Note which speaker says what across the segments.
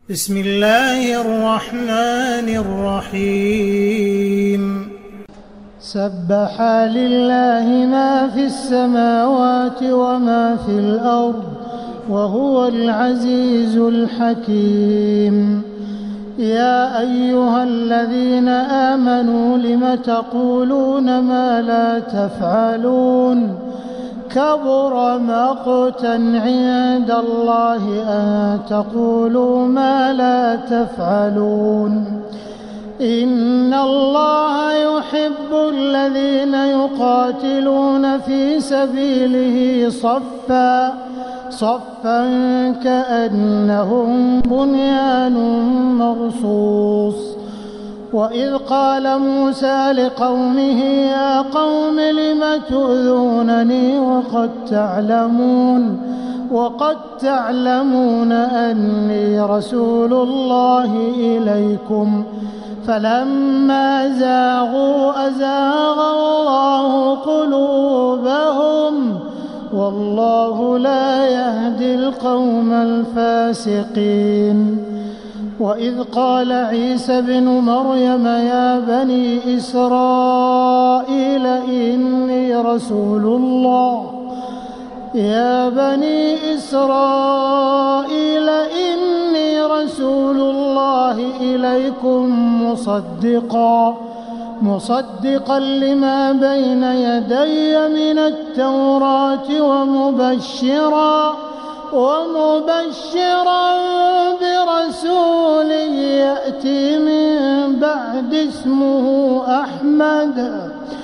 Speaker 1: بسم الله الرحمن الرحيم
Speaker 2: سبح لله ما في السماوات وما في الأرض وهو العزيز الحكيم. يا أيها الذين آمنوا لم تقولون ما لا تفعلون كبر مقتا عند الله أن تقولوا ما لا تفعلون. إن الله يحب الذين يقاتلون في سبيله صفا كأنهم بنيان مرصوص. وإذ قال موسى لقومه يا قوم لم تؤذونني وقد تعلمون أني رسول الله إليكم فلما زاغوا أزاغ الله قلوبهم والله لا يهدي القوم الفاسقين. وإذ قال عيسى ابن مريم يا بني إسرائيل إني رسول الله إليكم مصدقا لما بين يدي من التوراة ومبشرا برسول يأتي من بعد اسمه أحمد.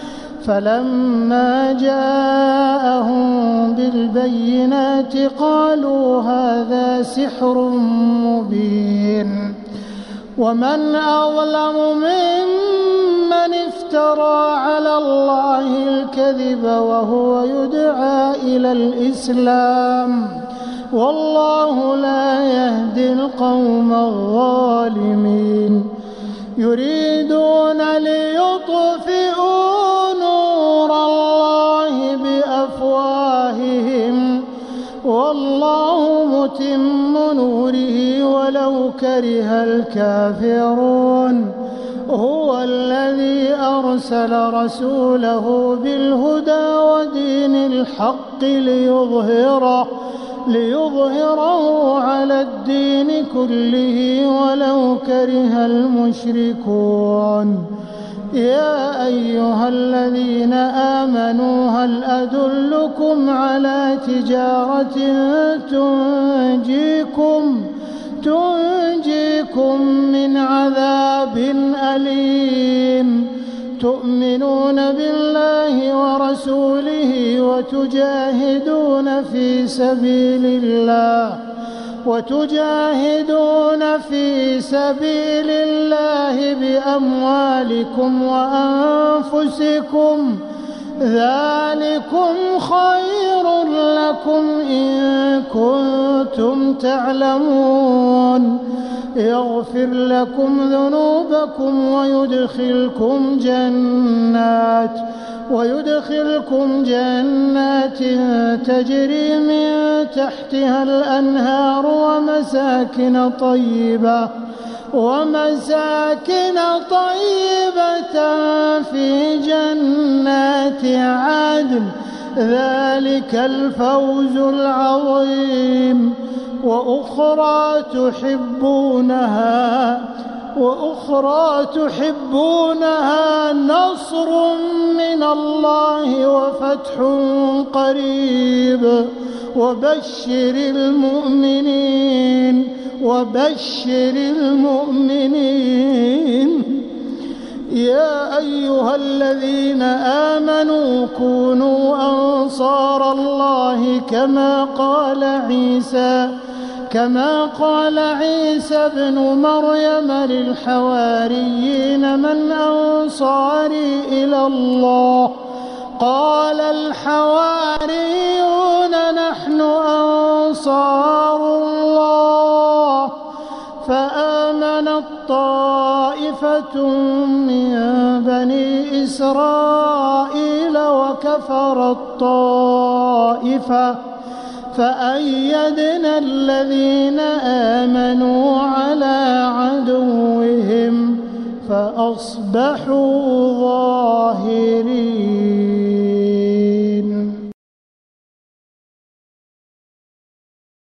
Speaker 2: فلما جاءهم بالبينات قالوا هذا سحر مبين. ومن أظلم ممن افترى على الله الكذب وهو يدعى إلى الإسلام والله لا يهدي القوم الظالمين. يريدون ليطفئوا نور الله بأفواههم والله متم نوره ولو كره الكافرون. هو الذي أرسل رسوله بالهدى ودين الحق ليظهره على الدين كله ولو كره المشركون. يا أيها الذين آمنوا هل أدلكم على تجارة تنجيكم من عذاب أليم تؤمنون بالله ورسوله وتجاهدون في سبيل الله بأموالكم وأنفسكم ذلكم خير لكم إن كنتم تعلمون. يغفر لكم ذنوبكم ويدخلكم جنات تجري من تحتها الأنهار ومساكن طيبة في جنات عدن ذلك الفوز العظيم. وأخرى تحبونها نصر من الله وفتح قريب وبشر المؤمنين. يا أيها الذين آمنوا كونوا أنصار الله كما قال عيسى ابن مريم للحواريين من أنصاري إلى الله قال الحواريون نحن أنصار الله. فآمنت طائفة من بني إسرائيل وكفرت طائفة فأيدنا الذين آمنوا على عدوهم فأصبحوا ظاهرين.